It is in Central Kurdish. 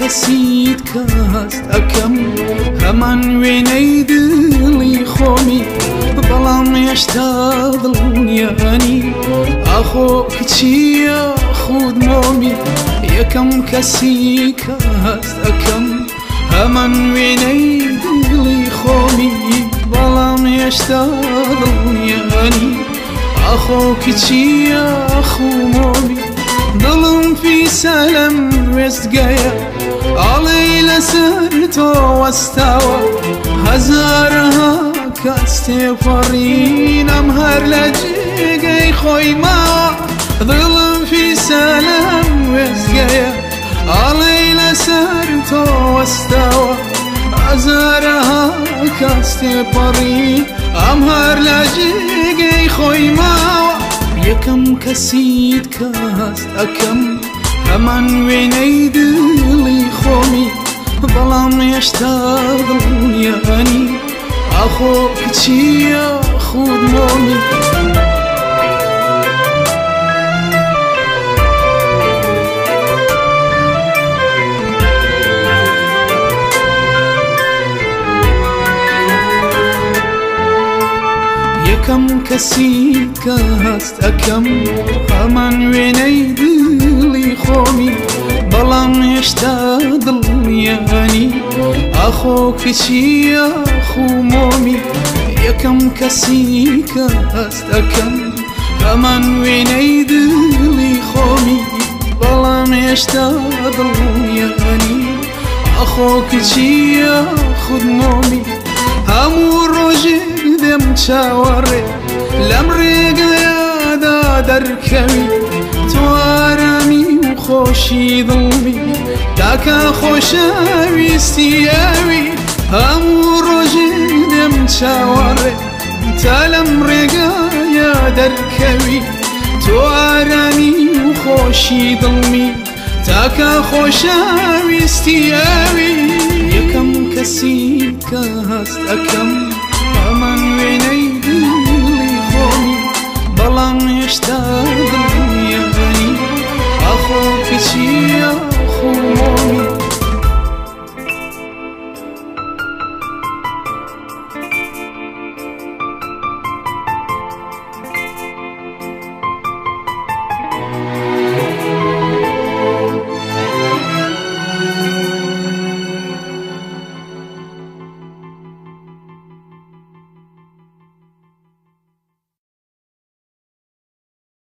کەسیت کەست ئەەکەم هەمان وێنەی دڵی خۆمی بەڵام هێشتا دڵنیانی ئاخۆ کچیە خود مۆمی یەکەم کەسی کەست ئەەکەم هەمان وێنەی دڵی خۆمی بەڵام هێشتا دڵنیانی ئاخۆ کچیە خومۆمی دڵم فیسە لەم وێستگەیە ئاڵێی لەسەر تۆ وەستاوە هەزارەها کەس تێپەڕین ئەم هەر لە جێگەی خۆی ماوە دڵم فیسە لەم وێستگەیە ئاڵێی لەسەر تۆ وەستاوە هەزارەها کەس تێپەڕین ئەم هەر لە جێگەی خۆی ماوە یەکەم کەسیت کەست ئەەکەم هەمان وێنەی دڵی خۆمی بەڵام هێشتا دڵنیانی ئاخۆ کچیە خود مۆمی یەکەم کەسی کەست ئەەکەم هەمان وێنەی دڵی خۆمی بەڵام هێشتا دڵنیانی ئاخۆ کچیە خومۆمی یەکەم کەسی کەست ئەەکەم هەمان وێنەی دڵی خۆمی بەڵام هێشتا دڵنیانی ئاخۆ کچیە خود مۆمی هەموو ڕۆژێک دێم چاوەڕێ لەم ڕێگەیەدا دەرکەوی تۆ ئارامی و خۆشی دڵمی تاکە خۆشەویستی ئەوی هەموو ڕۆژێک دێم چاوەڕێ تا لەم ڕێگەیە دەرکەوی تۆ ئارامی و خۆشی دڵمی تاکە خۆشەویستی ئەوی یەکەم کەسی کەست ئەەکەم هەمان وێنەی دڵی خۆمی بەڵام هێشتا دڵنیانی ئاخۆ کچیە خومۆمی